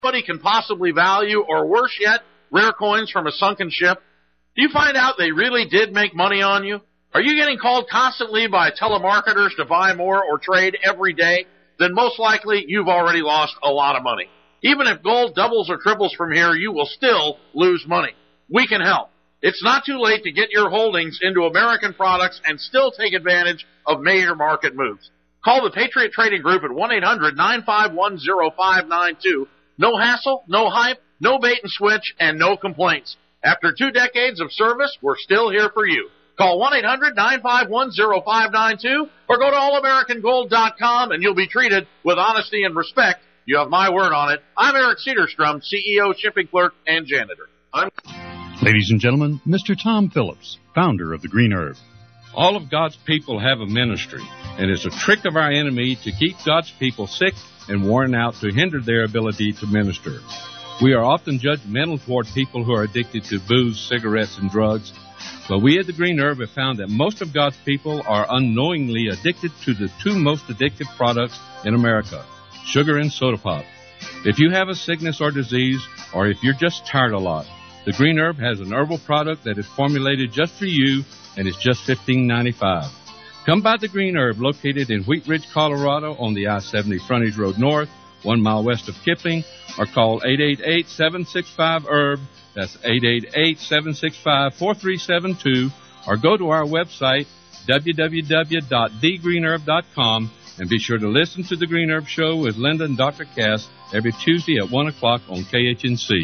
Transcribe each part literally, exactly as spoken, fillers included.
nobody can possibly value, or worse yet, rare coins from a sunken ship? Do you find out they really did make money on you? Are you getting called constantly by telemarketers to buy more or trade every day? Then most likely you've already lost a lot of money. Even if gold doubles or triples from here, you will still lose money. We can help. It's not too late to get your holdings into American products and still take advantage of major market moves. Call the Patriot Trading Group at one eight hundred nine five one oh five nine two. No hassle, no hype, no bait and switch, and no complaints. After two decades of service, we're still here for you. Call one eight hundred nine five one oh five nine two or go to all american gold dot com and you'll be treated with honesty and respect. You have my word on it. I'm Eric Cedarstrom, C E O, shipping clerk, and janitor. I'm... Ladies and gentlemen, Mister Tom Phillips, founder of the Green Herb. All of God's people have a ministry, and it's a trick of our enemy to keep God's people sick and worn out to hinder their ability to minister. We are often judgmental toward people who are addicted to booze, cigarettes, and drugs, but we at the Green Herb have found that most of God's people are unknowingly addicted to the two most addictive products in America, sugar and soda pop. If you have a sickness or disease, or if you're just tired a lot, the Green Herb has an herbal product that is formulated just for you, and it's just fifteen ninety-five. Come by the Green Herb, located in Wheat Ridge, Colorado, on the I seventy Frontage Road North, one mile west of Kipling, or call eight eight eight, seven six five, herb. That's eight eight eight, seven six five, four three seven two, or go to our website, w w w dot the green herb dot com, and be sure to listen to the Green Herb Show with Linda and Doctor Cass every Tuesday at one o'clock on K H N C.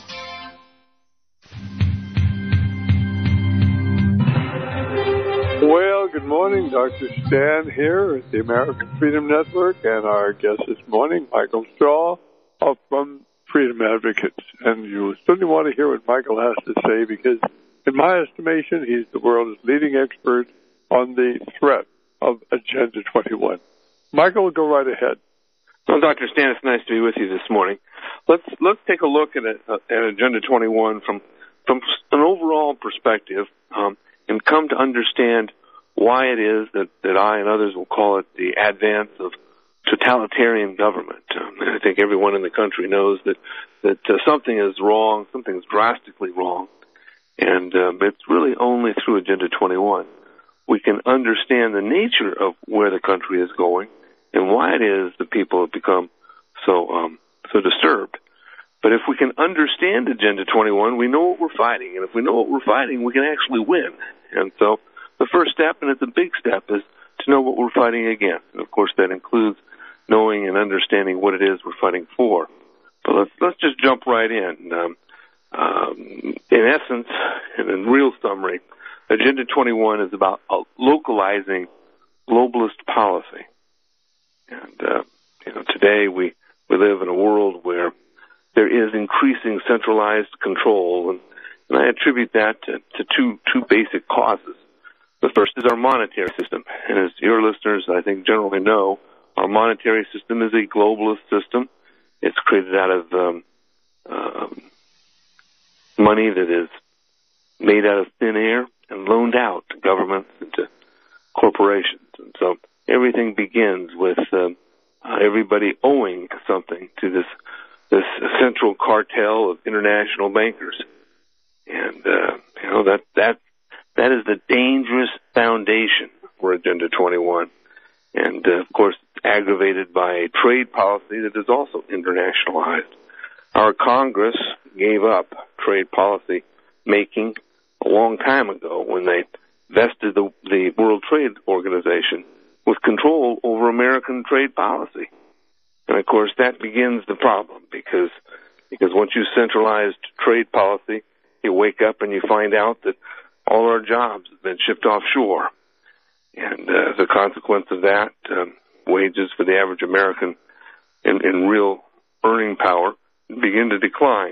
Well, good morning. Doctor Stan here at the American Freedom Network, and our guest this morning, Michael Straw from Freedom Advocates. And you certainly want to hear what Michael has to say, because in my estimation, he's the world's leading expert on the threat of Agenda twenty-one. Michael, go right ahead. Well, Doctor Stan, it's nice to be with you this morning. Let's let's take a look at, it, uh, at Agenda twenty-one from from an overall perspective, um, and come to understand why it is that, that I and others will call it the advance of totalitarian government. Um, and I think everyone in the country knows that that uh, something is wrong, something's drastically wrong, and um, it's really only through Agenda twenty-one we can understand the nature of where the country is going and why it is that people have become so um, so disturbed. But if we can understand Agenda twenty-one, we know what we're fighting, and if we know what we're fighting, we can actually win. And so the first step, and it's a big step, is to know what we're fighting against. And of course, that includes knowing and understanding what it is we're fighting for. But let's let's just jump right in. Um, um, in essence, and in real summary, Agenda twenty-one is about uh, localizing globalist policy. And uh, you know, today we we live in a world where there is increasing centralized control, and, and I attribute that to, to two two basic causes. The first is our monetary system, and as your listeners, I think, generally know, our monetary system is a globalist system. It's created out of um, um, money that is made out of thin air and loaned out to governments and to corporations. And so everything begins with um, uh, everybody owing something to this this central cartel of international bankers. And, uh, you know, that, that, that is the dangerous foundation for Agenda twenty-one. And, uh, of course, aggravated by a trade policy that is also internationalized. Our Congress gave up trade policy making a long time ago when they vested the, the World Trade Organization with control over American trade policy. And, of course, that begins the problem, because because once you centralized trade policy, you wake up and you find out that all our jobs have been shipped offshore. And uh, as a consequence of that, um, wages for the average American in, in real earning power begin to decline.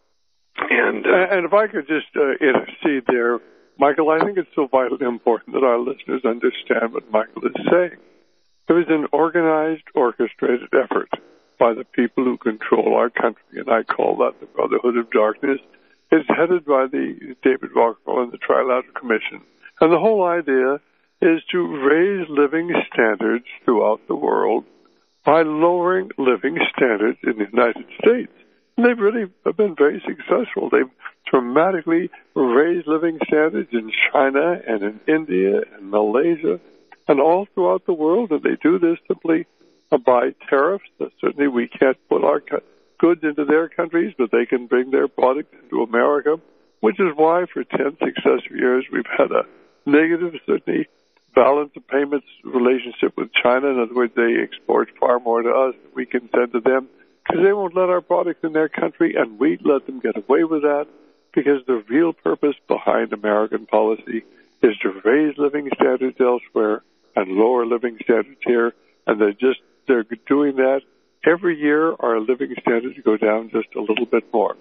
And, uh, and if I could just uh, intercede there, Michael, I think it's so vitally important that our listeners understand what Michael is saying. There is an organized, orchestrated effort by the people who control our country, and I call that the Brotherhood of Darkness. It's headed by the David Rockefeller and the Trilateral Commission. And the whole idea is to raise living standards throughout the world by lowering living standards in the United States. And they've really been very successful. They've dramatically raised living standards in China and in India and Malaysia and all throughout the world. And they do this simply by tariffs. Certainly we can't put our goods into their countries, but they can bring their products into America, which is why for ten successive years we've had a negative, certainly, balance of payments relationship with China. In other words, they export far more to us than we can send to them because they won't let our products in their country, and we let them get away with that because the real purpose behind American policy is to raise living standards elsewhere and lower living standards here, and they're just they're doing that. Every year, our living standards go down just a little bit more.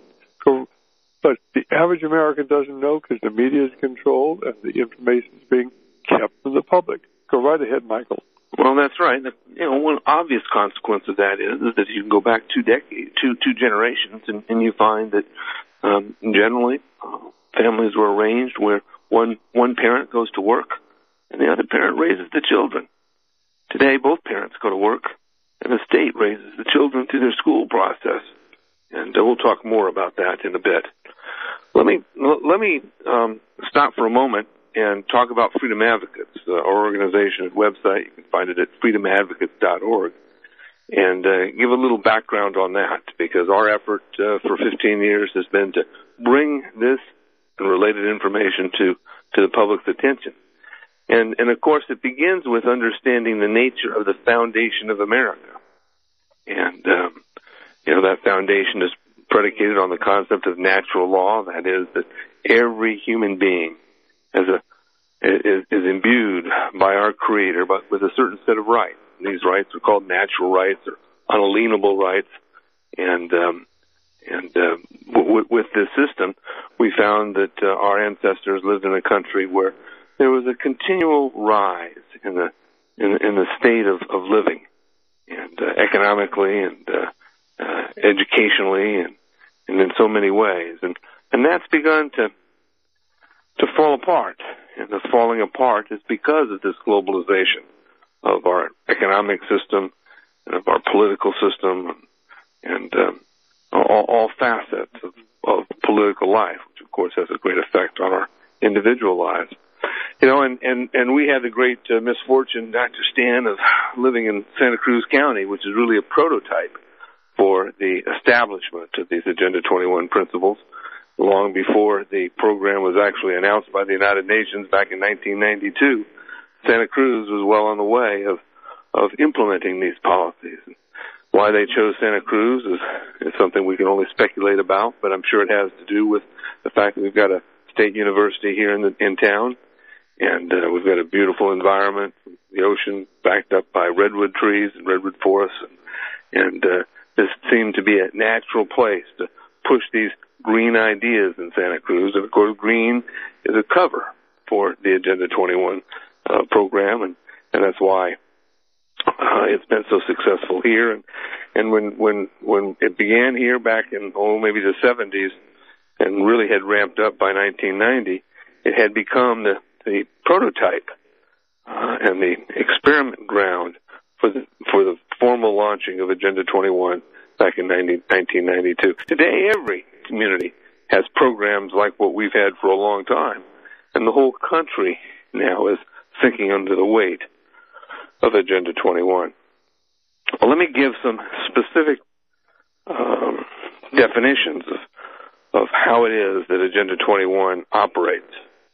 But the average American doesn't know because the media is controlled and the information is being kept from the public. Go right ahead, Michael. Well, that's right. You know, one obvious consequence of that is, is that you can go back two decades, two two generations, and, and you find that um, generally uh, families were arranged where one one parent goes to work and the other parent raises the children. Today, both parents go to work, and the state raises the children through their school process. And uh, we'll talk more about that in a bit. Let me let me um, stop for a moment and talk about Freedom Advocates, uh, our organization and website. You can find it at freedom advocates dot org, and uh, give a little background on that, because our effort uh, for fifteen years has been to bring this and related information to, to the public's attention. And, and, of course, it begins with understanding the nature of the foundation of America. And, um, you know, that foundation is predicated on the concept of natural law. That is, that every human being has a, is, is imbued by our Creator, but with a certain set of rights. And these rights are called natural rights or unalienable rights. And, um, and uh, w- with this system, we found that uh, our ancestors lived in a country where there was a continual rise in the in, in the state of, of living, and uh, economically and uh, uh, educationally, and, and in so many ways, and and that's begun to to fall apart. And the falling apart is because of this globalization of our economic system and of our political system, and, and um, all, all facets of, of political life, which of course has a great effect on our individual lives. You know, and, and, and we had the great uh, misfortune, Doctor Stan, of living in Santa Cruz County, which is really a prototype for the establishment of these Agenda twenty-one principles. Long before the program was actually announced by the United Nations back in nineteen ninety-two, Santa Cruz was well on the way of, of implementing these policies. Why they chose Santa Cruz is, is something we can only speculate about, but I'm sure it has to do with the fact that we've got a state university here in, the, in town. And uh, we've got a beautiful environment, the ocean backed up by redwood trees and redwood forests. And, and uh, this seemed to be a natural place to push these green ideas in Santa Cruz. And, of course, green is a cover for the Agenda twenty-one uh, program, and, and that's why uh, it's been so successful here. And, and when, when, when it began here back in, oh, maybe the seventies, and really had ramped up by nineteen ninety, it had become the the prototype uh, and the experiment ground for the for the formal launching of Agenda twenty-one back in nineteen ninety-two. Today, every community has programs like what we've had for a long time, and the whole country now is sinking under the weight of Agenda twenty-one. Well, let me give some specific um, definitions of, of how it is that Agenda twenty-one operates.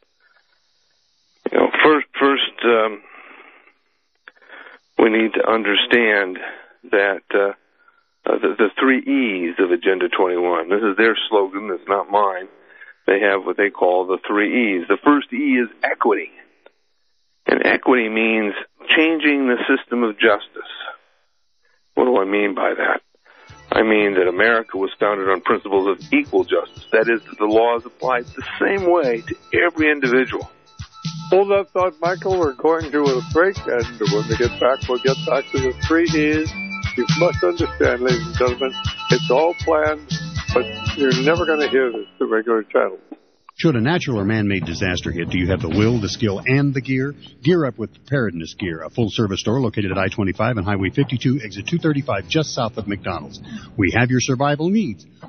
You know, first, first, um, we need to understand that uh, uh, the, the three E's of Agenda twenty-one. This is their slogan. It's not mine. They have what they call the three E's. The first E is equity, and equity means changing the system of justice. What do I mean by that? I mean that America was founded on principles of equal justice. That is, that the law is applied the same way to every individual. Hold that thought, Michael. We're going to a break, and when we get back, we'll get back to the three E's. You must understand, ladies and gentlemen, it's all planned, but you're never going to hear this through regular channels. Should a natural or man-made disaster hit, do you have the will, the skill, and the gear? Gear up with Preparedness Gear, a full-service store located at I twenty-five and Highway fifty-two, exit two thirty-five, just south of McDonald's. We have your survival needs.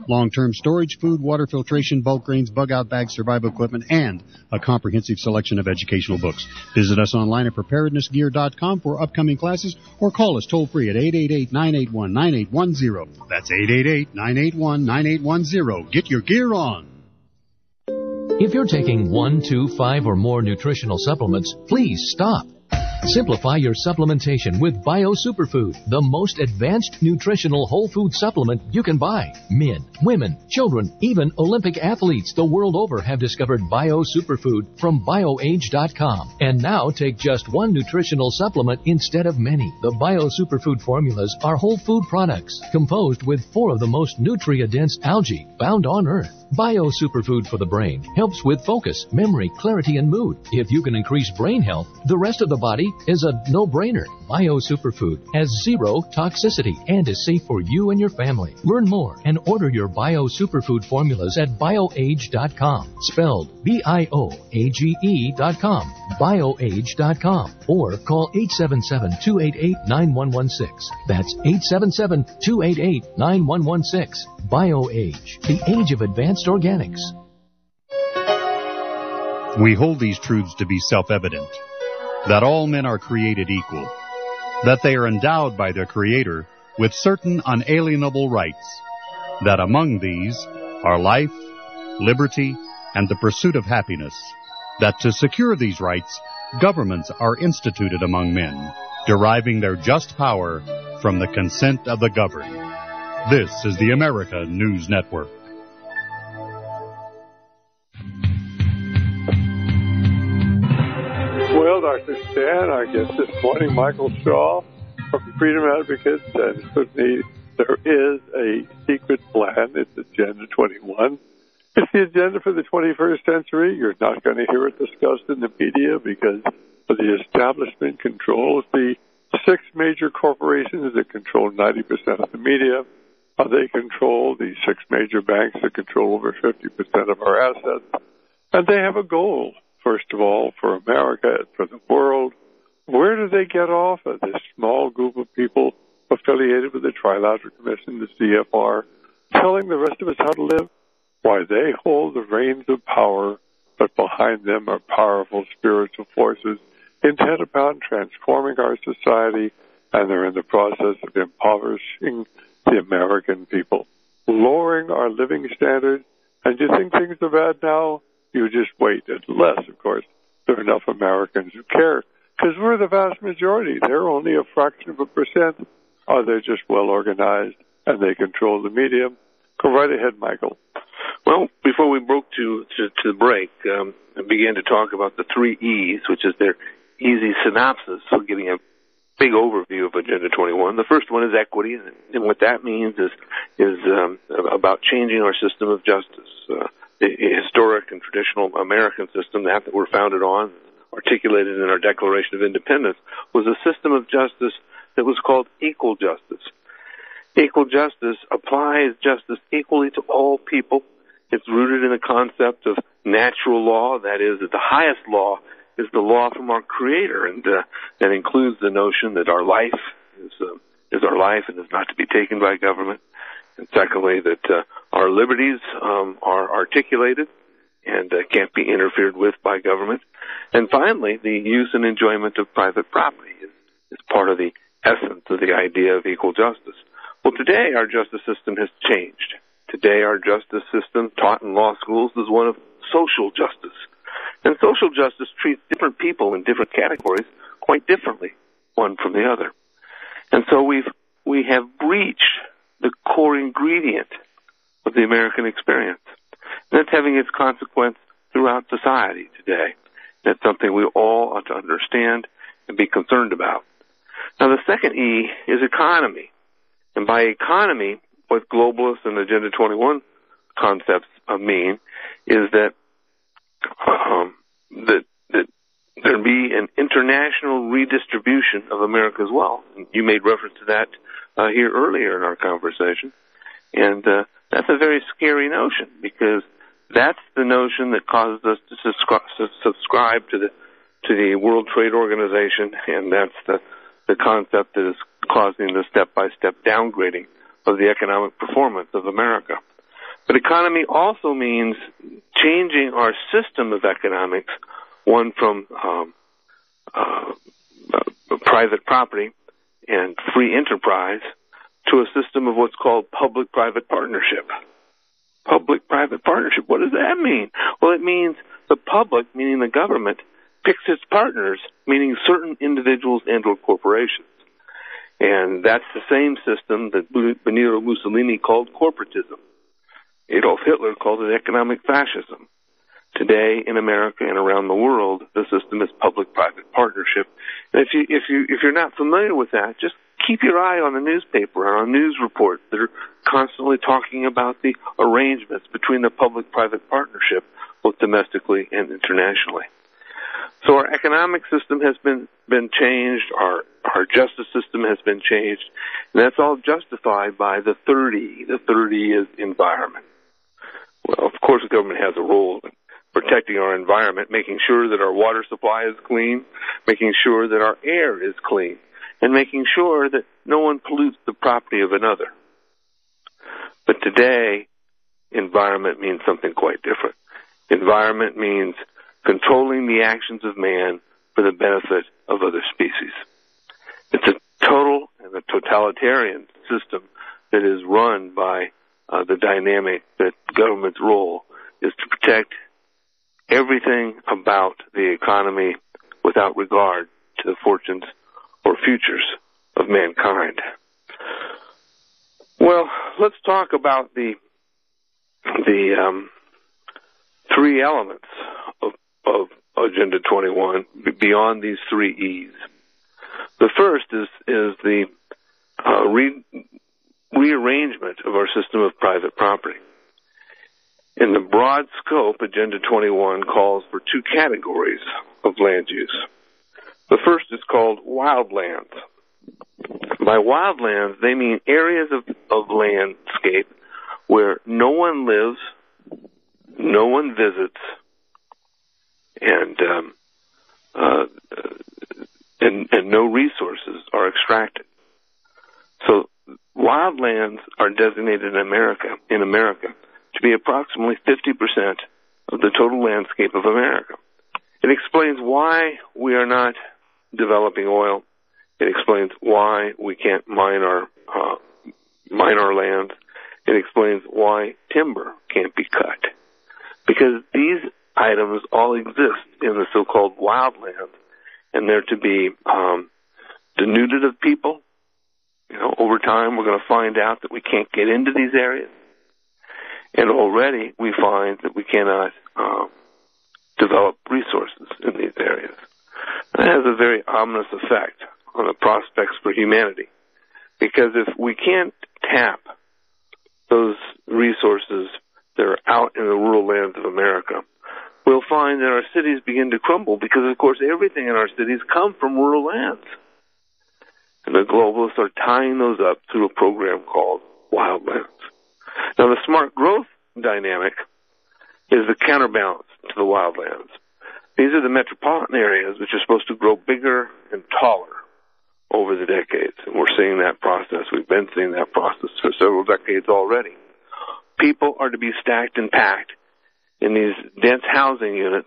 long-term storage, food, water filtration, bulk grains, bug-out bags, survival equipment, and a comprehensive selection of educational books. Visit us online at preparedness gear dot com for upcoming classes or call us toll-free at eight eight eight, nine eight one, nine eight one zero. That's eight eight eight, nine eight one, nine eight one zero. Get your gear on. If you're taking one, two, five, or more nutritional supplements, please stop. Simplify your supplementation with Bio Superfood, the most advanced nutritional whole food supplement you can buy. Men, women, children, even Olympic athletes the world over have discovered Bio Superfood from bio age dot com. And now take just one nutritional supplement instead of many. The Bio Superfood formulas are whole food products composed with four of the most nutrient-dense algae found on Earth. Bio Superfood for the brain helps with focus, memory, clarity, and mood. If you can increase brain health, the rest of the body is a no-brainer. Bio Superfood has zero toxicity and is safe for you and your family. Learn more and order your Bio Superfood formulas at bio age dot com. Spelled B I O A G E dot com. bio age dot com. Or call eight seven seven, two eight eight, nine one one six. That's eight seven seven, two eight eight, nine one one six. BioAge, the age of advanced organics. We hold these truths to be self-evident, that all men are created equal, that they are endowed by their Creator with certain unalienable rights, that among these are life, liberty, and the pursuit of happiness, that to secure these rights, governments are instituted among men, deriving their just power from the consent of the governed. This is the America News Network. Well, Doctor Stan, our guest this morning, Michael Shaw from Freedom Advocates, and certainly there is a secret plan. It's Agenda twenty-one. It's the agenda for the twenty-first century. You're not going to hear it discussed in the media because the establishment controls the six major corporations that control ninety percent of the media. Uh, they control the six major banks that control over fifty percent of our assets. And they have a goal, first of all, for America and for the world. Where do they get off of this small group of people affiliated with the Trilateral Commission, the C F R, telling the rest of us how to live? Why, they hold the reins of power, but behind them are powerful spiritual forces intent upon transforming our society, and they're in the process of impoverishing the American people, lowering our living standards. And you think things are bad now? You just wait, unless, of course, there are enough Americans who care, because we're the vast majority. They're only a fraction of a percent. Are they just well organized, and they control the media? Go right ahead, Michael. Well, before we broke to, to, to the break, um, I began to talk about the three E's, which is their easy synopsis for getting a big overview of Agenda twenty-one. The first one is equity, and what that means is is um, about changing our system of justice. Uh, the historic and traditional American system that, that we're founded on, articulated in our Declaration of Independence, was a system of justice that was called equal justice. Equal justice applies justice equally to all people. It's rooted in a concept of natural law, that is, that the highest law is the law from our Creator, and uh, that includes the notion that our life is uh, is our life and is not to be taken by government. And secondly, that uh, our liberties um, are articulated and uh, can't be interfered with by government. And finally, the use and enjoyment of private property is, is part of the essence of the idea of equal justice. Well, today our justice system has changed. Today our justice system, taught in law schools, is one of social justice. And social justice treats different people in different categories quite differently, one from the other. And so we've, we have breached the core ingredient of the American experience. And that's having its consequence throughout society today. That's something we all ought to understand and be concerned about. Now, the second E is economy. And by economy, what globalists and Agenda twenty-one concepts mean is that um, that, that there be an international redistribution of America's wealth. And you made reference to that uh, here earlier in our conversation. And uh, that's a very scary notion, because that's the notion that causes us to subscri- subscribe to the to the World Trade Organization, and that's the, the concept that is causing the step-by-step downgrading of the economic performance of America. But economy also means changing our system of economics, one from um, uh, uh, private property and free enterprise to a system of what's called public-private partnership. Public-private partnership, what does that mean? Well, it means the public, meaning the government, picks its partners, meaning certain individuals and or corporations. And that's the same system that Benito Mussolini called corporatism. Adolf Hitler called it economic fascism. Today in America and around the world, the system is public-private partnership. And if you if you if you're not familiar with that, just keep your eye on the newspaper and on news reports that are constantly talking about the arrangements between the public-private partnership, both domestically and internationally. So our economic system has been been changed. Our our justice system has been changed, and that's all justified by the third E. The third E is environment. Well, of course, the government has a role in protecting our environment, making sure that our water supply is clean, making sure that our air is clean, and making sure that no one pollutes the property of another. But today, environment means something quite different. Environment means controlling the actions of man for the benefit of other species. It's a total and a totalitarian system that is run by uh, the dynamic that government's role is to protect everything about the economy without regard to the fortunes or futures of mankind. Well, let's talk about the the um, three elements of, of Agenda twenty-one beyond these three E's. The first is is the uh, re- rearrangement of our system of private property. In the broad scope, Agenda twenty-one calls for two categories of land use. The first is called wildlands. By wildlands, they mean areas of, of landscape where no one lives, no one visits, and um, uh, and, and no resources are extracted. So wildlands are designated in America in America to be approximately fifty percent of the total landscape of America. It explains why we are not developing oil. It explains why we can't mine our uh, mine our land. It explains why timber can't be cut, because these items all exist in the so-called wildlands, and they're to be um, denuded of people. You know, over time, we're going to find out that we can't get into these areas, and already we find that we cannot um, develop resources in these areas. That has a very ominous effect on the prospects for humanity, because if we can't tap those resources that are out in the rural lands of America, we'll find that our cities begin to crumble, because, of course, everything in our cities come from rural lands. And the globalists are tying those up through a program called wildlands. Now, the smart growth dynamic is the counterbalance to the wildlands. These are the metropolitan areas which are supposed to grow bigger and taller over the decades. And we're seeing that process. We've been seeing that process for several decades already. People are to be stacked and packed in these dense housing units,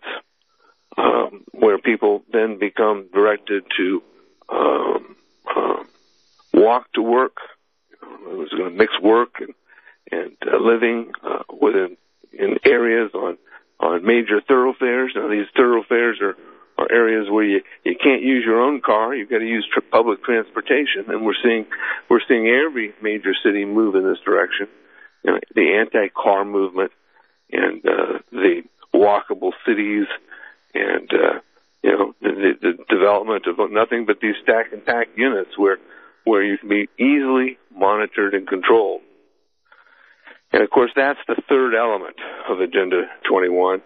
um, where people then become directed to um, um, walk to work. It was going to mix work and, and uh, living uh, within in areas on on major thoroughfares. Now, these thoroughfares are, are areas where you, you can't use your own car. You've got to use tr- public transportation, and we're seeing we're seeing every major city move in this direction. You know, the anti-car movement and uh, the walkable cities, and uh, you know the, the development of nothing but these stack and pack units where where you can be easily monitored and controlled. And, of course, that's the third element of Agenda twenty-one,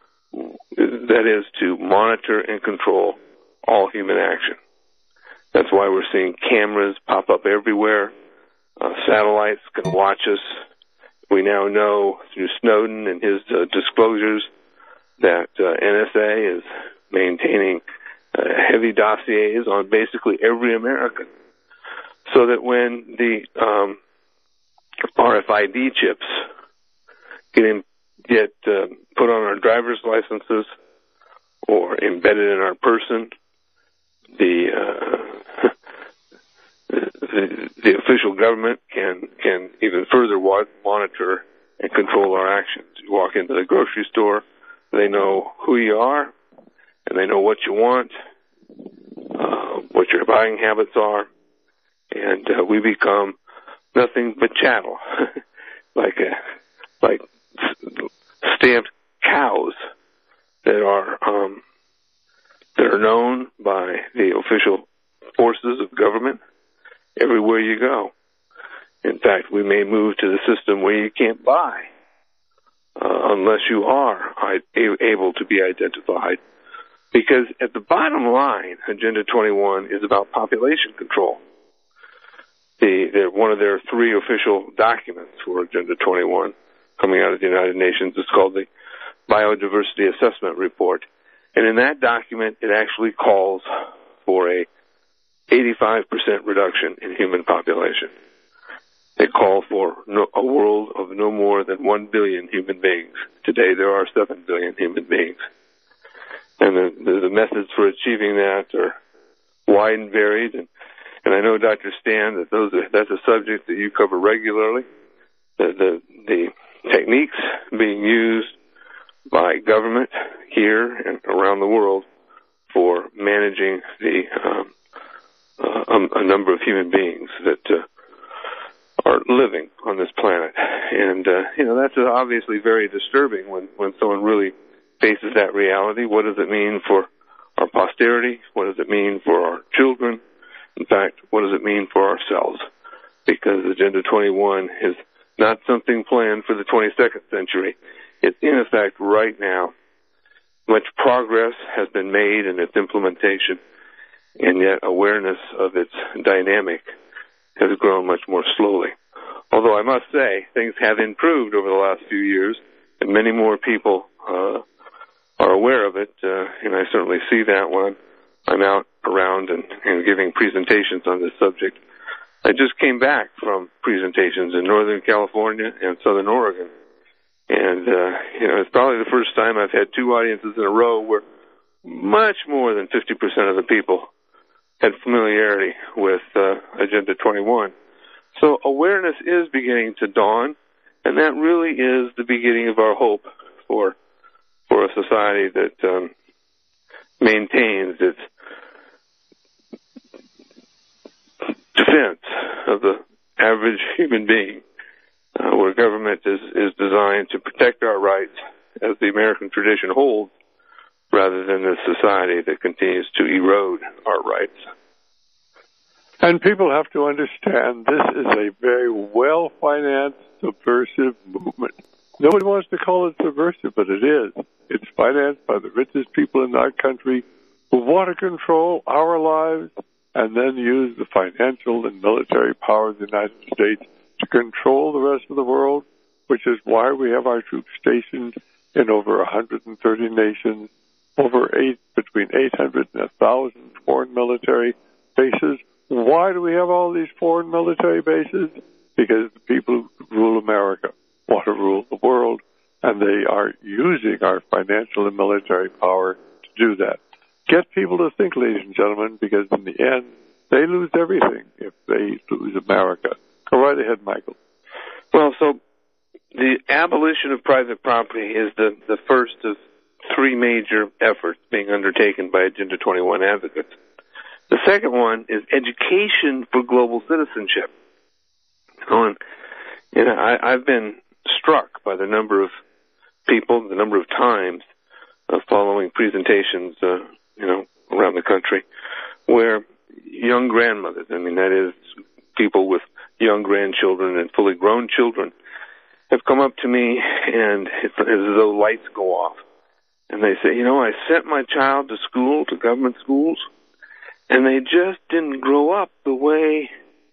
that is to monitor and control all human action. That's why we're seeing cameras pop up everywhere. Uh, satellites can watch us. We now know through Snowden and his uh, disclosures that uh, N S A is maintaining uh, heavy dossiers on basically every American, so that when the um, R F I D chips get, in, get uh, put on our driver's licenses or embedded in our person. The, uh, the the official government can can even further wa- monitor and control our actions. You walk into the grocery store, they know who you are, and they know what you want, uh, what your buying habits are, and uh, we become nothing but chattel, like a, like stamped cows that are um, that are known by the official forces of government everywhere you go. In fact, we may move to the system where you can't buy uh, unless you are able to be identified. Because at the bottom line, Agenda twenty-one is about population control. The, the, one of their three official documents for Agenda twenty-one coming out of the United Nations is called the Biodiversity Assessment Report. And in that document, it actually calls for a eighty-five percent reduction in human population. They call for no, a world of no more than one billion human beings. Today there are seven billion human beings. And the, the, the methods for achieving that are wide and varied. And, and I know, Doctor Stan, that those are, that's a subject that you cover regularly. The, the, the techniques being used by government here and around the world for managing the um, uh, um, a number of human beings that uh, are living on this planet. And, uh, you know, that's obviously very disturbing when, when someone really faces that reality. What does it mean for our posterity? What does it mean for our children? In fact, what does it mean for ourselves? Because Agenda twenty-one is not something planned for the twenty-second century. It's in effect right now. Much progress has been made in its implementation, and yet awareness of its dynamic has grown much more slowly. Although I must say, things have improved over the last few years, and many more people uh, are aware of it, uh, and I certainly see that when I'm out around and, and giving presentations on this subject. I just came back from presentations in Northern California and Southern Oregon, and uh, you know, it's probably the first time I've had two audiences in a row where much more than fifty percent of the people had familiarity with uh, Agenda twenty-one. So awareness is beginning to dawn, and that really is the beginning of our hope for for a society that um, maintains its defense of the average human being, uh, where government is, is designed to protect our rights as the American tradition holds, rather than a society that continues to erode our rights. And people have to understand this is a very well-financed, subversive movement. Nobody wants to call it subversive, but it is. It's financed by the richest people in our country who want to control our lives and then use the financial and military power of the United States to control the rest of the world, which is why we have our troops stationed in over one hundred thirty nations, over eight, between eight hundred and one thousand foreign military bases. Why do we have all these foreign military bases? Because the people who rule America want to rule the world, and they are using our financial and military power to do that. Get people to think, ladies and gentlemen, because in the end, they lose everything if they lose America. Go right ahead, Michael. Well, so the abolition of private property is the, the first of three major efforts being undertaken by Agenda twenty-one advocates. The second one is education for global citizenship. And, you know, I, I've been struck by the number of people, the number of times uh, following presentations, uh, you know, around the country, where young grandmothers, I mean, that is people with young grandchildren and fully grown children, have come up to me and it's as though lights go off. And they say, you know, I sent my child to school, to government schools, and they just didn't grow up the way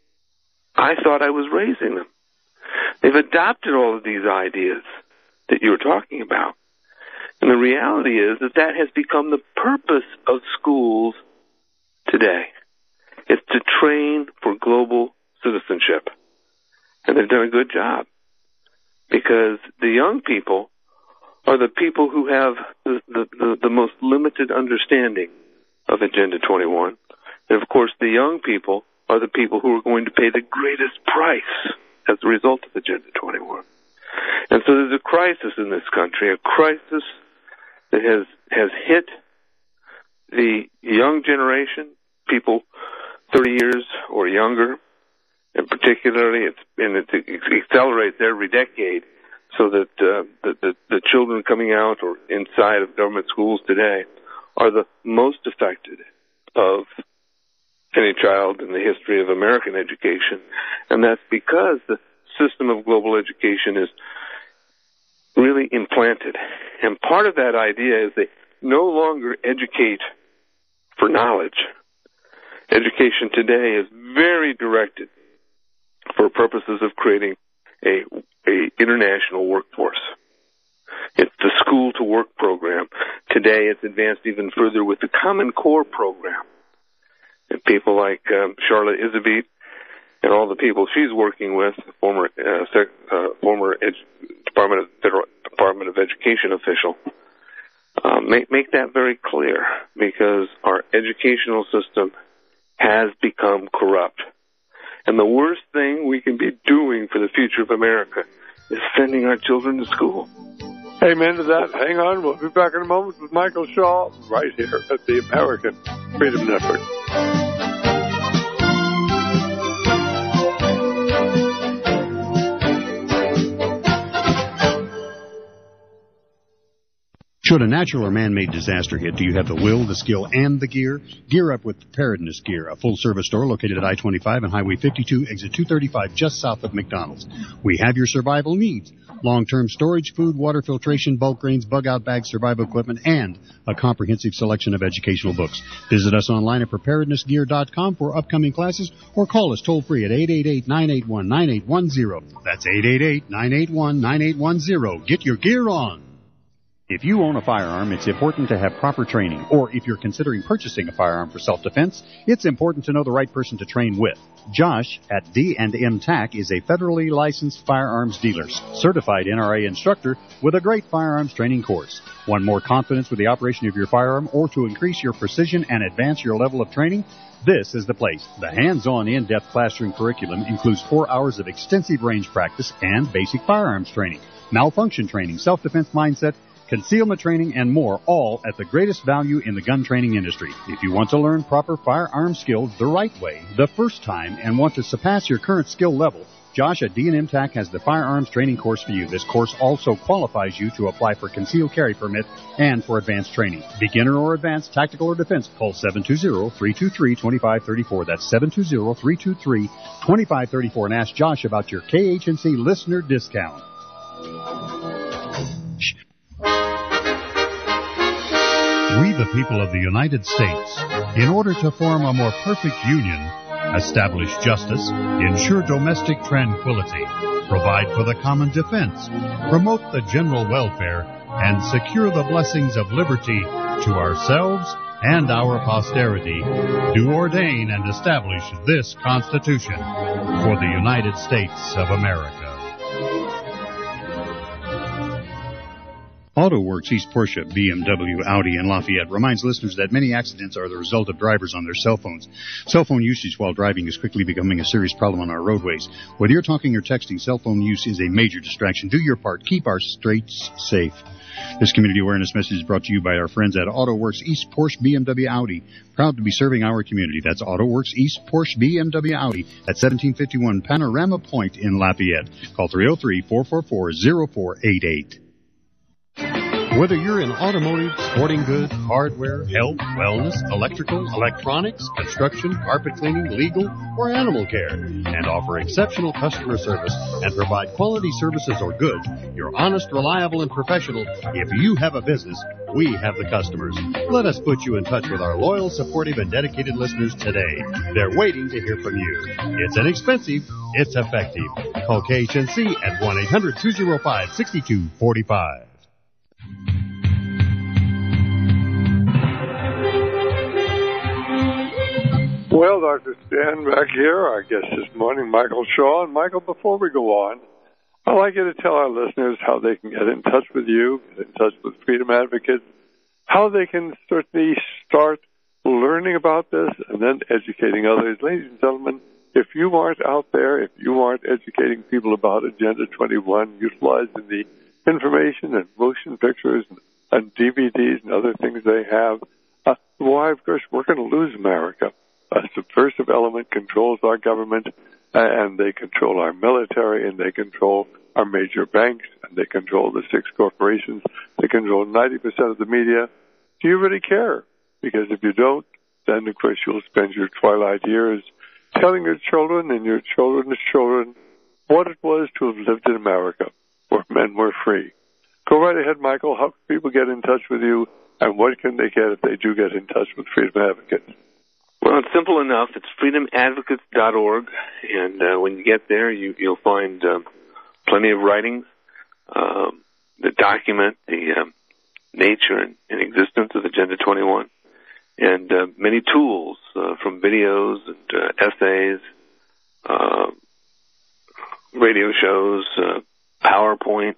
I thought I was raising them. They've adopted all of these ideas that you were talking about. And the reality is that that has become the purpose of schools today. It's to train for global citizenship. And they've done a good job. because the young people are the people who have the, the, the, the most limited understanding of Agenda twenty-one. And, of course, the young people are the people who are going to pay the greatest price as a result of Agenda twenty-one. And so there's a crisis in this country, a crisis that has, has hit the young generation, people thirty years or younger, and particularly, it's, and it accelerates every decade, so that uh, the, the, the children coming out or inside of government schools today are the most affected of any child in the history of American education. And that's because the system of global education is really implanted. And part of that idea is they no longer educate for knowledge. Education today is very directed for purposes of creating a, a international workforce. It's the school to work program. Today it's advanced even further with the Common Core program. And people like um, Charlotte Iserbyt and all the people she's working with, former uh, sec, uh, former edu- Department of Federal Department of Education official, uh, make make that very clear, because our educational system has become corrupt. And the worst thing we can be doing for the future of America is sending our children to school. Amen to that. Hang on. We'll be back in a moment with Michael Shaw right here at the American Freedom Network. Should a natural or man-made disaster hit, do you have the will, the skill, and the gear? Gear up with Preparedness Gear, a full-service store located at I twenty-five and Highway fifty-two, exit two thirty-five, just south of McDonald's. We have your survival needs: long-term storage, food, water filtration, bulk grains, bug-out bags, survival equipment, and a comprehensive selection of educational books. Visit us online at preparedness gear dot com for upcoming classes, or call us toll-free at eight eight eight, nine eight one, nine eight one zero. That's eight eight eight, nine eight one, nine eight one zero. Get your gear on. If you own a firearm, it's important to have proper training. Or if you're considering purchasing a firearm for self-defense, it's important to know the right person to train with. Josh at D and M TAC is a federally licensed firearms dealer, certified N R A instructor with a great firearms training course. Want more confidence with the operation of your firearm, or to increase your precision and advance your level of training? This is the place. The hands-on, in-depth classroom curriculum includes four hours of extensive range practice and basic firearms training, malfunction training, self-defense mindset, concealment training, and more, all at the greatest value in the gun training industry. If you want to learn proper firearm skills the right way, the first time, and want to surpass your current skill level, Josh at D and M TAC has the firearms training course for you. This course also qualifies you to apply for concealed carry permit and for advanced training. Beginner or advanced, tactical or defense, call seven two zero, three two three, two five three four. That's seven two zero, three two three, two five three four, and ask Josh about your K H N C listener discount. We, the people of the United States, in order to form a more perfect union, establish justice, ensure domestic tranquility, provide for the common defense, promote the general welfare, and secure the blessings of liberty to ourselves and our posterity, do ordain and establish this Constitution for the United States of America. AutoWorks East Porsche, B M W, Audi, and Lafayette reminds listeners that many accidents are the result of drivers on their cell phones. Cell phone usage while driving is quickly becoming a serious problem on our roadways. Whether you're talking or texting, cell phone use is a major distraction. Do your part. Keep our streets safe. This community awareness message is brought to you by our friends at AutoWorks East Porsche, B M W, Audi. Proud to be serving our community. That's AutoWorks East Porsche, B M W, Audi at seventeen fifty-one Panorama Point in Lafayette. Call three oh three, four four four, oh four eight eight. Whether you're in automotive, sporting goods, hardware, health, wellness, electrical, electronics, construction, carpet cleaning, legal, or animal care, and offer exceptional customer service and provide quality services or goods, you're honest, reliable, and professional. If you have a business, we have the customers. Let us put you in touch with our loyal, supportive, and dedicated listeners today. They're waiting to hear from you. It's inexpensive. It's effective. Call K H N C at one eight hundred, two oh five, six two four five. Well, Doctor Stan back here, our guest this morning, Michael Shaw. And Michael, before we go on, I'd like you to tell our listeners how they can get in touch with you, get in touch with Freedom Advocates, how they can certainly start learning about this and then educating others. Ladies and gentlemen, if you aren't out there, if you aren't educating people about Agenda twenty-one, utilizing the information and motion pictures and, and D V Ds and other things they have, uh, why, of course, we're going to lose America. A subversive element controls our government, and they control our military, and they control our major banks, and they control the six corporations. They control ninety percent of the media. Do you really care? Because if you don't, then, of course, you'll spend your twilight years telling your children and your children's children what it was to have lived in America, where men were free. Go right ahead, Michael. How can people get in touch with you, and what can they get if they do get in touch with Freedom Advocates? Well, it's simple enough. It's freedom advocates dot org, and uh, when you get there, you, you'll find uh, plenty of writings um, that document the um, nature and, and existence of Agenda twenty-one, and uh, many tools uh, from videos and uh, essays, uh, radio shows, uh, PowerPoints,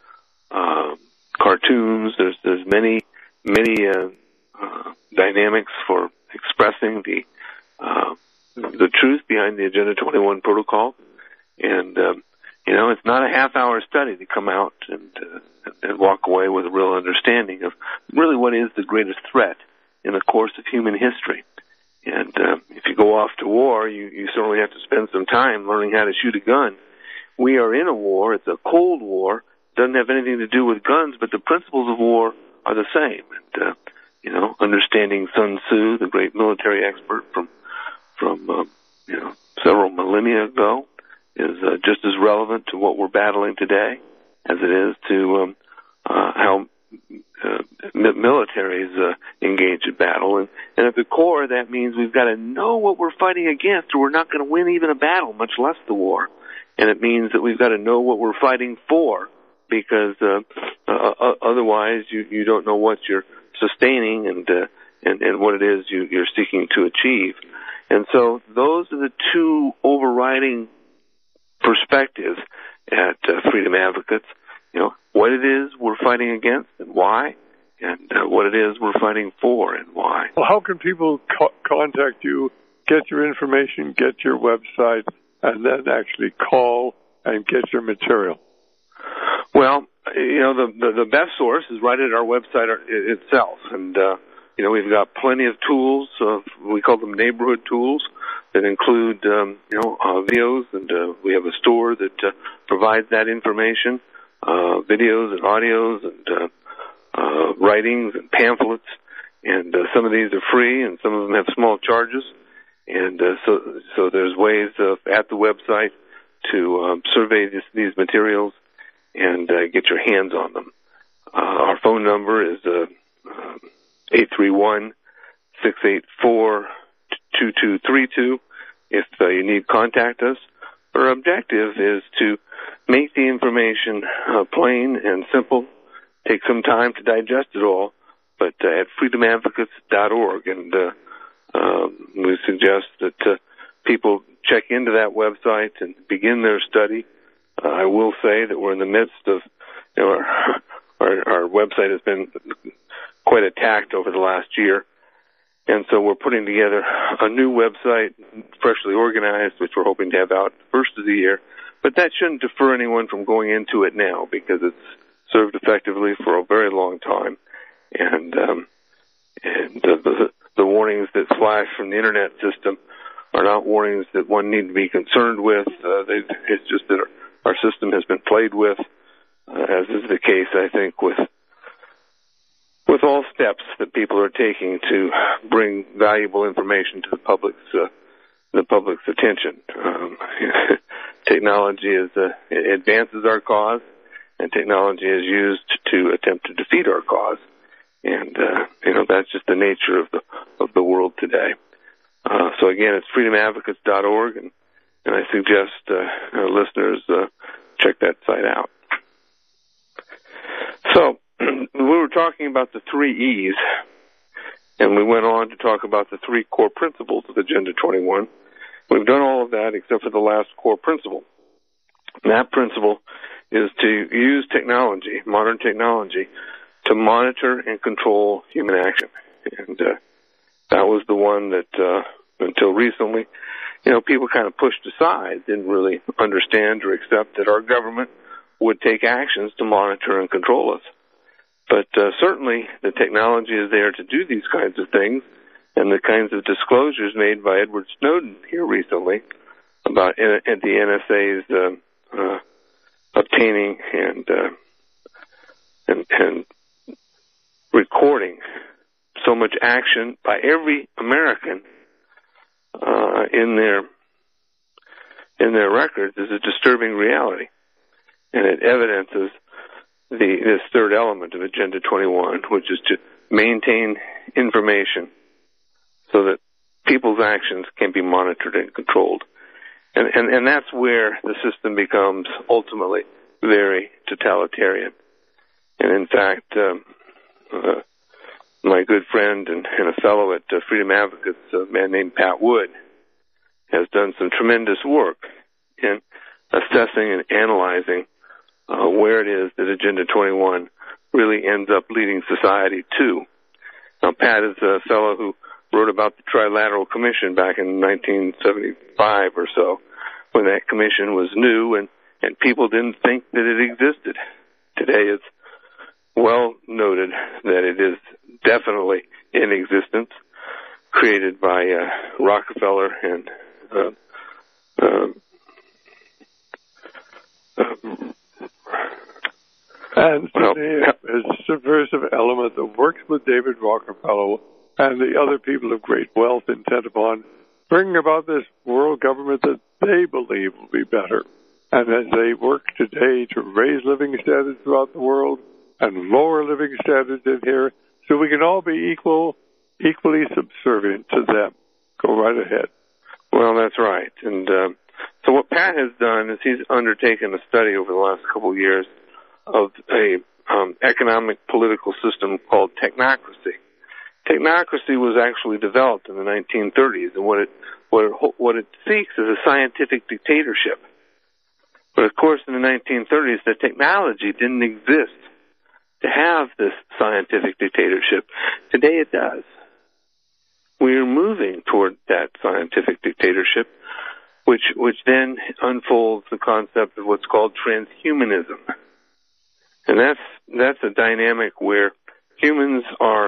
uh, cartoons. There's there's many many uh, uh, dynamics for expressing the uh, the truth behind the Agenda twenty-one protocol, and um, you know, it's not a half-hour study to come out and, uh, and walk away with a real understanding of really what is the greatest threat in the course of human history. And uh, if you go off to war, you, you certainly have to spend some time learning how to shoot a gun. We are in a war. It's a Cold War. It doesn't have anything to do with guns, but the principles of war are the same. And, uh, you know, understanding Sun Tzu, the great military expert from, from uh, you know, several millennia ago, is uh, just as relevant to what we're battling today as it is to um, uh, how uh, militaries uh, engage in battle. And, and at the core, that means we've got to know what we're fighting against, or we're not going to win even a battle, much less the war. And it means that we've got to know what we're fighting for, because uh, uh, otherwise you, you don't know what you're sustaining and, uh, and and what it is you, you're seeking to achieve. And so those are the two overriding perspectives at uh, Freedom Advocates. You know, what it is we're fighting against and why, and uh, what it is we're fighting for and why. Well, how can people co- contact you, get your information, get your website, and then actually call and get your material? Well, you know, the, the, the best source is right at our website itself. And, uh, you know, we've got plenty of tools. Uh, we call them neighborhood tools that include, um, you know, uh, videos. And uh, we have a store that uh, provides that information, uh, videos and audios and uh, uh, writings and pamphlets. And uh, some of these are free and some of them have small charges. And uh, so so there's ways uh, at the website to um, survey this, these materials and uh, get your hands on them. Uh, our phone number is uh, uh, eight three one, six eight four, two two three two. If uh, you need, contact us. Our objective is to make the information uh, plain and simple, take some time to digest it all, but uh, at freedom advocates dot org. And uh, um, we suggest that uh, people check into that website and begin their study. Uh, I will say that we're in the midst of, you know, our, our, our website has been quite attacked over the last year. And so we're putting together a new website, freshly organized, which we're hoping to have out first of the year. But that shouldn't defer anyone from going into it now, because it's served effectively for a very long time. And, um, and uh, the, the warnings that flash from the internet system are not warnings that one need to be concerned with. Uh, they, it's just that our, our system has been played with, uh, as is the case, I think, with with all steps that people are taking to bring valuable information to the public's uh, the public's attention. Um, technology is uh, advances our cause, and technology is used to attempt to defeat our cause. And uh, you know, that's just the nature of the of the world today. Uh, so again, it's freedom advocates dot org, and, and I suggest uh, uh, listeners uh, check that site out. So we were talking about the three E's, and we went on to talk about the three core principles of Agenda twenty-one. We've done all of that except for the last core principle. And that principle is to use technology, modern technology, to monitor and control human action. And uh, that was the one that, uh, until recently, you know, people kind of pushed aside, didn't really understand or accept that our government would take actions to monitor and control us. But uh, certainly the technology is there to do these kinds of things, and the kinds of disclosures made by Edward Snowden here recently about N- the N S A's uh, uh, obtaining and, uh, and and recording so much action by every American uh, in their in their records is a disturbing reality, and it evidences the this third element of Agenda twenty-one, which is to maintain information so that people's actions can be monitored and controlled. And, and, and that's where the system becomes ultimately very totalitarian. And in fact, um, uh, my good friend and, and a fellow at uh, Freedom Advocates, a man named Pat Wood, has done some tremendous work in assessing and analyzing uh, where it is that Agenda twenty-one really ends up leading society to. Now, Pat is a fellow who wrote about the Trilateral Commission back in nineteen seventy-five or so, when that commission was new and, and people didn't think that it existed. Today it's well noted that it is definitely in existence, created by uh, Rockefeller and uh, uh, uh, and well, the subversive element that works with David Rockefeller and the other people of great wealth intent upon bringing about this world government that they believe will be better. And as they work today to raise living standards throughout the world and lower living standards in here, so we can all be equal, equally subservient to them. Go right ahead. Well, that's right. And uh, so what Pat has done is he's undertaken a study over the last couple of years of a um, economic political system called technocracy. Technocracy was actually developed in the nineteen thirties, and what it what it, what it seeks is a scientific dictatorship. But of course, in the nineteen thirties, the technology didn't exist to have this scientific dictatorship. Today, it does. We are moving toward that scientific dictatorship, which which then unfolds the concept of what's called transhumanism, and that's that's a dynamic where humans are.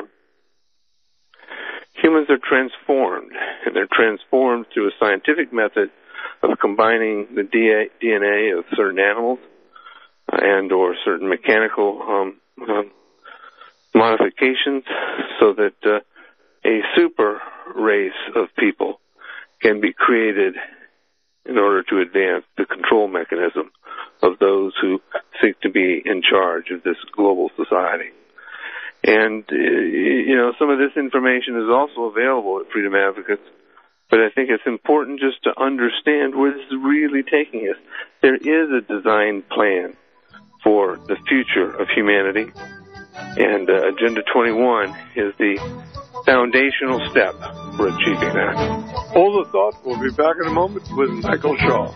Humans are transformed, and they're transformed through a scientific method of combining the D N A of certain animals uh, and or certain mechanical um, uh, modifications so that uh, a super race of people can be created in order to advance the control mechanism of those who seek to be in charge of this global society. And, uh, you know, some of this information is also available at Freedom Advocates, but I think it's important just to understand where this is really taking us. There is a design plan for the future of humanity, and uh, Agenda twenty-one is the foundational step for achieving that. Hold the thought. We'll be back in a moment with Michael Shaw.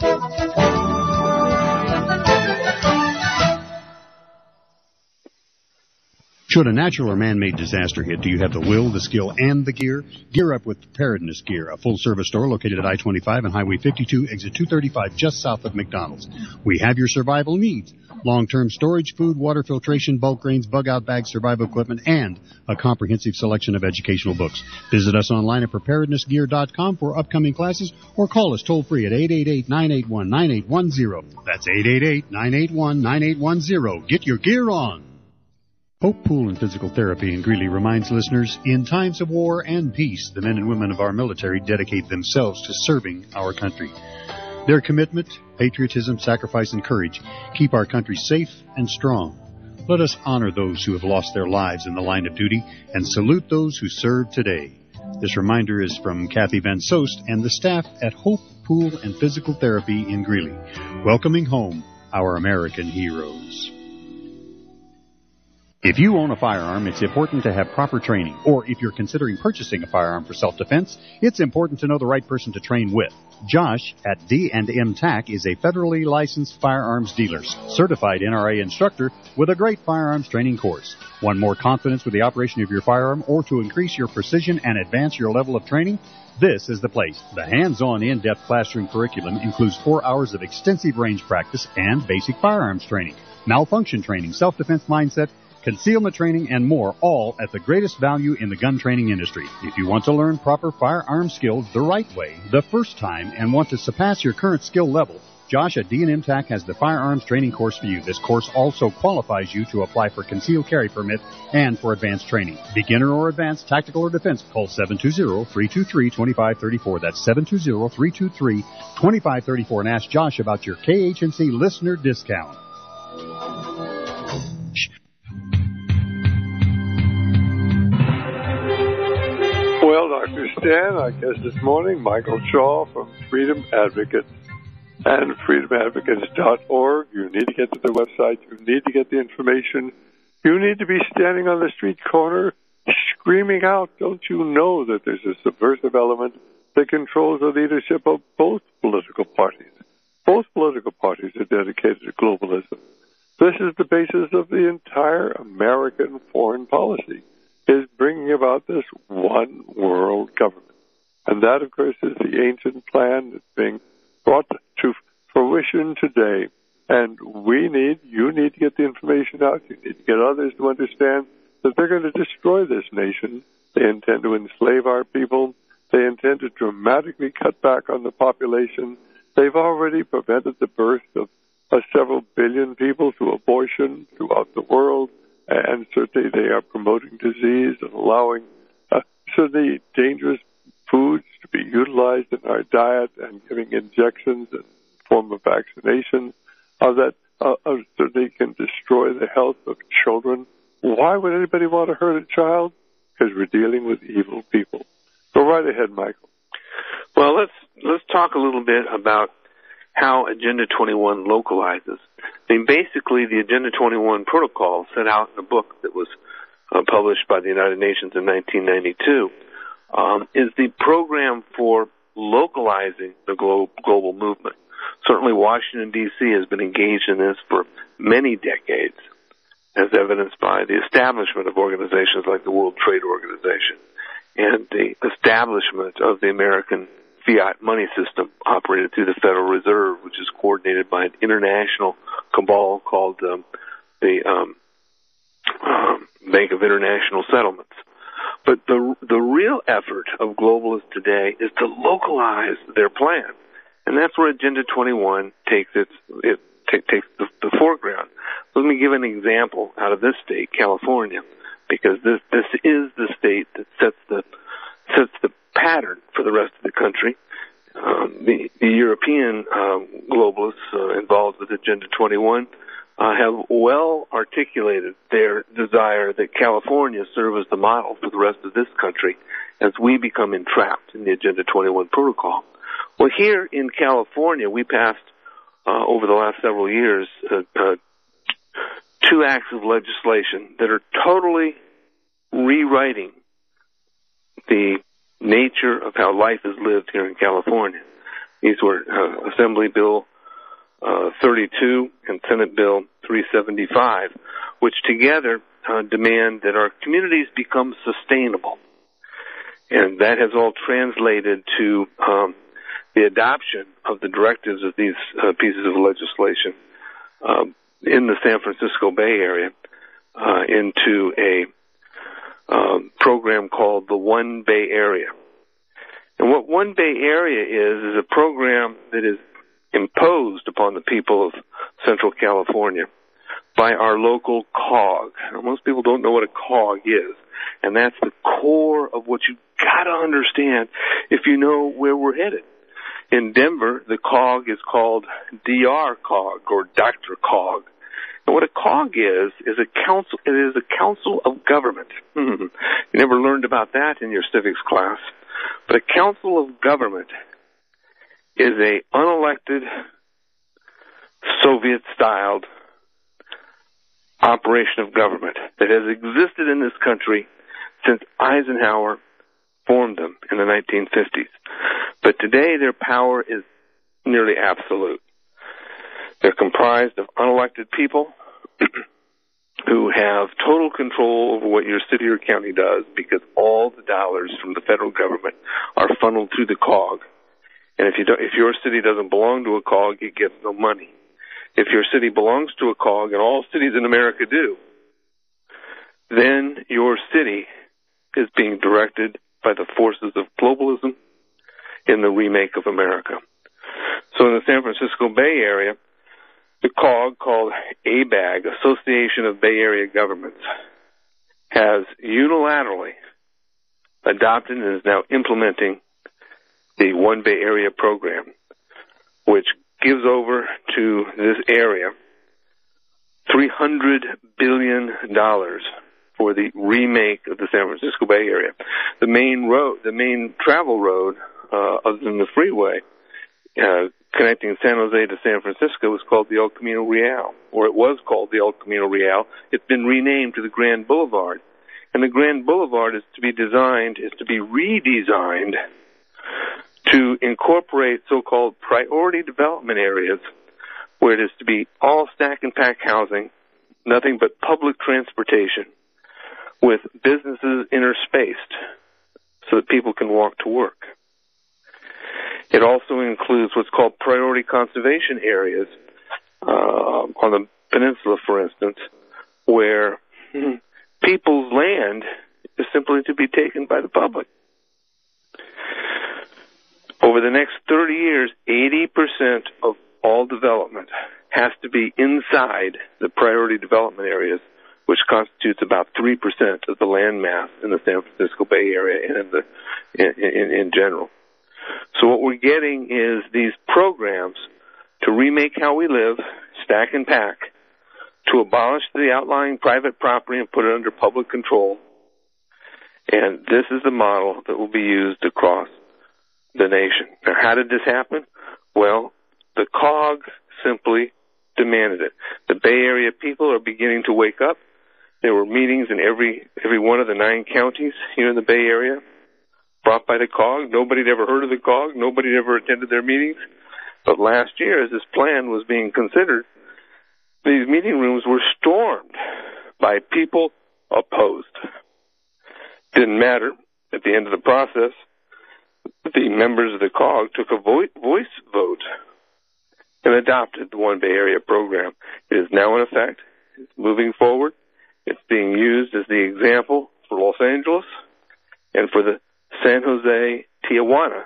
Should a natural or man-made disaster hit, do you have the will, the skill, and the gear? Gear up with Preparedness Gear, a full-service store located at I twenty-five and Highway fifty-two, exit two thirty-five, just south of McDonald's. We have your survival needs. Long-term storage, food, water filtration, bulk grains, bug-out bags, survival equipment, and a comprehensive selection of educational books. Visit us online at preparedness gear dot com for upcoming classes or call us toll-free at eight eight eight, nine eight one, nine eight one zero. That's eight eight eight, nine eight one, nine eight one zero. Get your gear on. Hope Pool and Physical Therapy in Greeley reminds listeners, in times of war and peace, the men and women of our military dedicate themselves to serving our country. Their commitment, patriotism, sacrifice, and courage keep our country safe and strong. Let us honor those who have lost their lives in the line of duty and salute those who serve today. This reminder is from Kathy Van Soest and the staff at Hope Pool and Physical Therapy in Greeley, welcoming home our American heroes. If you own a firearm, it's important to have proper training. Or if you're considering purchasing a firearm for self-defense, it's important to know the right person to train with. Josh at D and M T A C is a federally licensed firearms dealer, certified N R A instructor with a great firearms training course. Want more confidence with the operation of your firearm or to increase your precision and advance your level of training? This is the place. The hands-on, in-depth classroom curriculum includes four hours of extensive range practice and basic firearms training, malfunction training, self-defense mindset, concealment training, and more, all at the greatest value in the gun training industry. If you want to learn proper firearm skills the right way, the first time, and want to surpass your current skill level, Josh at D and M T A C has the firearms training course for you. This course also qualifies you to apply for concealed carry permit and for advanced training. Beginner or advanced, tactical or defense, call seven two zero, three two three, two five three four. That's seven two zero, three two three, two five three four, and ask Josh about your K H N C listener discount. Well, Doctor Stan, our guest this morning, Michael Shaw from Freedom Advocates and freedom advocates dot org. You need to get to their website. You need to get the information. You need to be standing on the street corner screaming out, don't you know that there's a subversive element that controls the leadership of both political parties? Both political parties are dedicated to globalism. This is the basis of the entire American foreign policy, is bringing about this one world government. And that, of course, is the ancient plan that's being brought to fruition today. And we need, you need to get the information out. You need to get others to understand that they're going to destroy this nation. They intend to enslave our people. They intend to dramatically cut back on the population. They've already prevented the birth of uh, several billion people through abortion throughout the world. And certainly they are promoting disease and allowing uh, certainly dangerous foods to be utilized in our diet and giving injections in form of vaccination uh, that uh, uh, certainly can destroy the health of children. Why would anybody want to hurt a child? Because we're dealing with evil people. Go right ahead, Michael. Well, let's let's talk a little bit about how Agenda twenty-one localizes. I mean, basically, the Agenda twenty-one protocol set out in a book that was uh, published by the United Nations in nineteen ninety-two um, is the program for localizing the glo- global movement. Certainly, Washington, D C has been engaged in this for many decades, as evidenced by the establishment of organizations like the World Trade Organization and the establishment of the American fiat money system operated through the Federal Reserve, which is coordinated by an international cabal called um, the um, um, Bank of International Settlements. But the the real effort of globalists today is to localize their plan, and that's where Agenda twenty-one takes its it t- takes the, the foreground. Let me give an example out of this state, California, because this this is the state that sets the sets the pattern for the rest of the country. Um, the, the European um, globalists uh, involved with Agenda twenty-one uh, have well articulated their desire that California serve as the model for the rest of this country as we become entrapped in the Agenda twenty-one protocol. Well, here in California, we passed uh, over the last several years uh, uh, two acts of legislation that are totally rewriting the nature of how life is lived here in California. These were uh, Assembly Bill uh, thirty-two and Senate Bill three seventy-five, which together uh, demand that our communities become sustainable. And that has all translated to um, the adoption of the directives of these uh, pieces of legislation um, in the San Francisco Bay Area uh, into a Um, program called the One Bay Area. And what One Bay Area is, is a program that is imposed upon the people of Central California by our local C O G. Now, most people don't know what a C O G is, and that's the core of what you've got to understand if you know where we're headed. In Denver, the C O G is called D R C O G, or Doctor C O G. And what a C O G is, is a council, it is a council of government. Hmm. You never learned about that in your civics class. But a council of government is a unelected, Soviet-styled operation of government that has existed in this country since Eisenhower formed them in the nineteen fifties. But today their power is nearly absolute. They're comprised of unelected people who have total control over what your city or county does, because all the dollars from the federal government are funneled through the C O G. And if you don't, if your city doesn't belong to a C O G, it gets no money. If your city belongs to a C O G, and all cities in America do, then your city is being directed by the forces of globalism in the remake of America. So in the San Francisco Bay Area, the C O G, called A B A G, Association of Bay Area Governments, has unilaterally adopted and is now implementing the One Bay Area program, which gives over to this area three hundred billion dollars for the remake of the San Francisco Bay Area. The main road, the main travel road, uh, other than the freeway, uh, connecting San Jose to San Francisco is called the El Camino Real, or it was called the El Camino Real. It's been renamed to the Grand Boulevard. And the Grand Boulevard is to be designed, is to be redesigned to incorporate so-called priority development areas where it is to be all stack and pack housing, nothing but public transportation, with businesses interspaced so that people can walk to work. It also includes what's called priority conservation areas uh, on the peninsula, for instance, where hmm, people's land is simply to be taken by the public. Over the next thirty years, eighty percent of all development has to be inside the priority development areas, which constitutes about three percent of the land mass in the San Francisco Bay Area and in, the, in, in, in general. So what we're getting is these programs to remake how we live, stack and pack, to abolish the outlying private property and put it under public control. And this is the model that will be used across the nation. Now, how did this happen? Well, the C O G simply demanded it. The Bay Area people are beginning to wake up. There were meetings in every every one of the nine counties here in the Bay Area, brought by the C O G. Nobody had ever heard of the C O G. Nobody had ever attended their meetings. But last year, as this plan was being considered, these meeting rooms were stormed by people opposed. Didn't matter. At the end of the process, the members of the C O G took a vo- voice vote and adopted the One Bay Area program. It is now in effect. It's moving forward. It's being used as the example for Los Angeles and for the San Jose, Tijuana.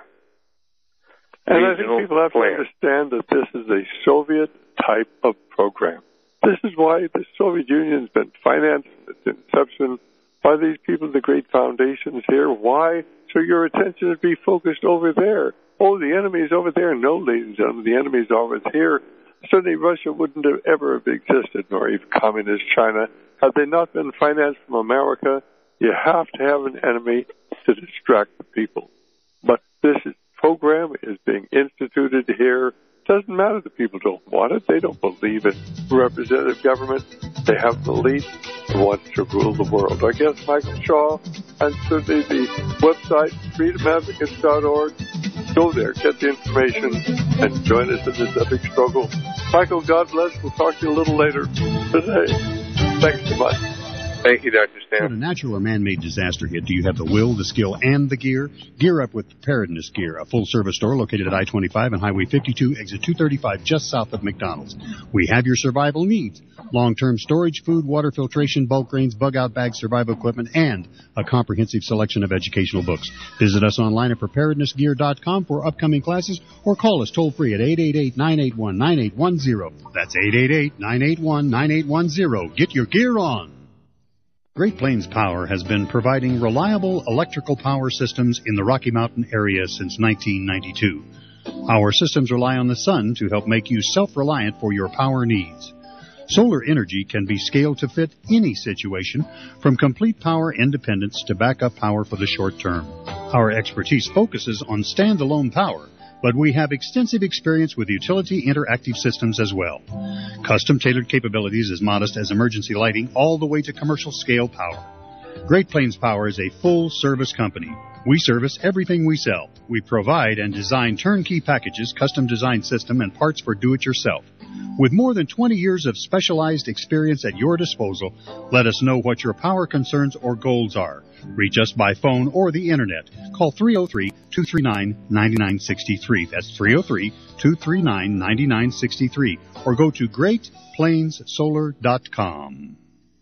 And I think people have plan. to understand that this is a Soviet type of program. This is why the Soviet Union has been financed at its inception by these people, the great foundations here. Why? So your attention would be focused over there. Oh, the enemy is over there. No, ladies and gentlemen, the enemy is always here. Certainly Russia wouldn't have ever have existed, nor even communist China. Had they not been financed from America, you have to have an enemy to distract the people. But this program is being instituted here. Doesn't matter if people don't want it. They don't believe in representative government. They have an elite who wants to rule the world. I guess Michael Shaw and certainly the website, freedom advocates dot org. Go there, get the information, and join us in this epic struggle. Michael, God bless. We'll talk to you a little later today. Thanks so much. Thank you, Doctor Stan. When a natural or man-made disaster hit, do you have the will, the skill, and the gear? Gear up with Preparedness Gear, a full-service store located at I twenty-five and Highway fifty-two, exit two thirty-five, just south of McDonald's. We have your survival needs. Long-term storage, food, water filtration, bulk grains, bug-out bags, survival equipment, and a comprehensive selection of educational books. Visit us online at preparedness gear dot com for upcoming classes or call us toll-free at eight eight eight, nine eight one, nine eight one zero. That's eight eight eight, nine eight one, nine eight one zero. Get your gear on. Great Plains Power has been providing reliable electrical power systems in the Rocky Mountain area since nineteen ninety-two. Our systems rely on the sun to help make you self-reliant for your power needs. Solar energy can be scaled to fit any situation, from complete power independence to backup power for the short term. Our expertise focuses on standalone power, but we have extensive experience with utility interactive systems as well. Custom-tailored capabilities as modest as emergency lighting all the way to commercial-scale power. Great Plains Power is a full-service company. We service everything we sell. We provide and design turnkey packages, custom-designed system, and parts for do-it-yourself. With more than twenty years of specialized experience at your disposal, let us know what your power concerns or goals are. Reach us by phone or the Internet. Call three oh three, two three nine, nine nine six three. That's three oh three, two three nine, nine nine six three. Or go to great plains solar dot com.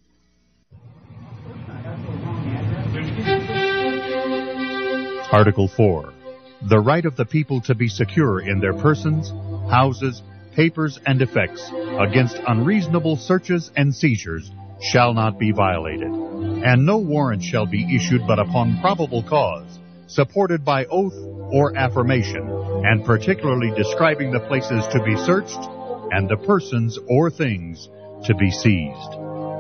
Article four. The right of the people to be secure in their persons, houses, papers, and effects against unreasonable searches and seizures shall not be violated, and no warrant shall be issued but upon probable cause, supported by oath or affirmation, and particularly describing the places to be searched and the persons or things to be seized.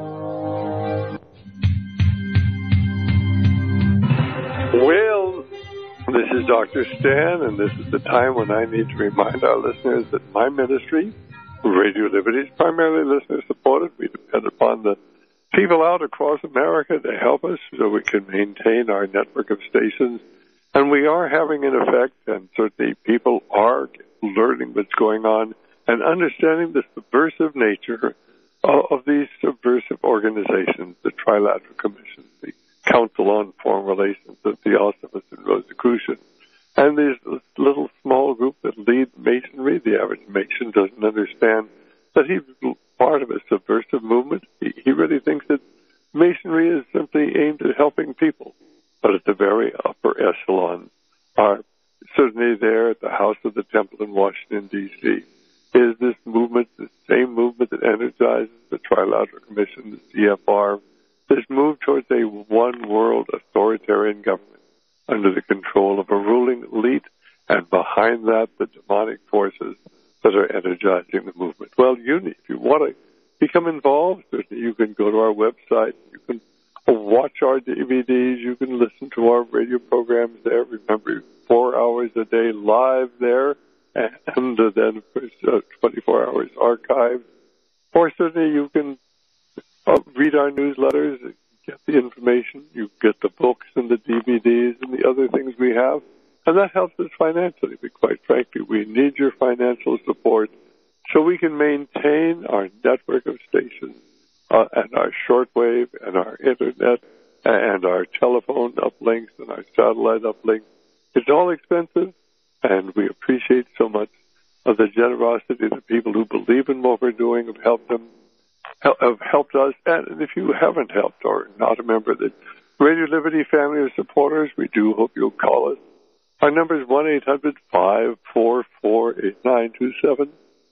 Well, this is Doctor Stan, and this is the time when I need to remind our listeners that my ministry, Radio Liberty, is primarily listener-supported. We depend upon the people out across America to help us so we can maintain our network of stations. And we are having an effect, and certainly people are learning what's going on and understanding the subversive nature of, of these subversive organizations, the Trilateral Commission, the Council on Foreign Relations, the Theosophists and Rosicrucians, and this little small group that lead Masonry. The average Mason doesn't understand that he's part of a subversive movement. He, he really thinks that Masonry is simply aimed at helping people. But at the very upper echelon are certainly there at the House of the Temple in Washington, D C is this movement, the same movement that energizes the Trilateral Commission, the C F R, this move towards a one-world authoritarian government under the control of a ruling elite, and behind that, the demonic forces that are energizing the movement. Well, you need, if you want to become involved, you can go to our website, you can watch our D V Ds, you can listen to our radio programs there. Remember, four hours a day live there, and then, of course, uh, twenty-four hours archived. Or certainly you can uh, read our newsletters, get the information, you get the books and the D V Ds and the other things we have, and that helps us financially. But quite frankly, we need your financial support so we can maintain our network of stations uh, and our shortwave and our internet and our telephone uplinks and our satellite uplinks. It's all expensive, and we appreciate so much of the generosity of the people who believe in what we're doing, have helped them, have helped us. And if you haven't helped or not a member of the Radio Liberty family of supporters, we do hope you'll call us. Our number is one eight hundred, five four four, eight nine two seven,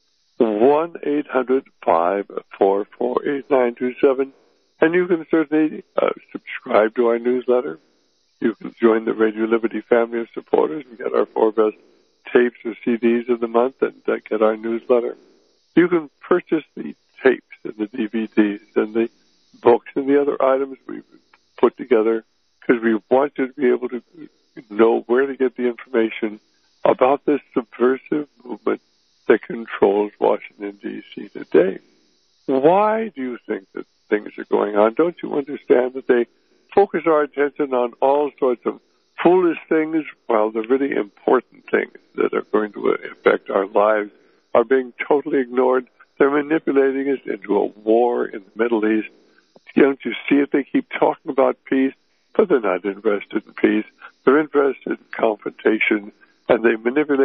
one eight hundred, five four four, eight nine two seven, and you can certainly uh, subscribe to our newsletter. You can join the Radio Liberty family of supporters and get our four best tapes or C Ds of the month and uh, get our newsletter. You can purchase the tapes and the D V Ds and the books and the other items we've put together because we want you to be able to know where to get the information about this subversive movement that controls Washington, D C today. Why do you think that things are going on? Don't you understand that they focus our attention on all sorts of foolish things while the really important things that are going to affect our lives are being totally ignored? They're manipulating us into a war in the Middle East. Don't you see it? They keep talking about peace, but they're not interested in peace. They're interested in confrontation, and they manipulate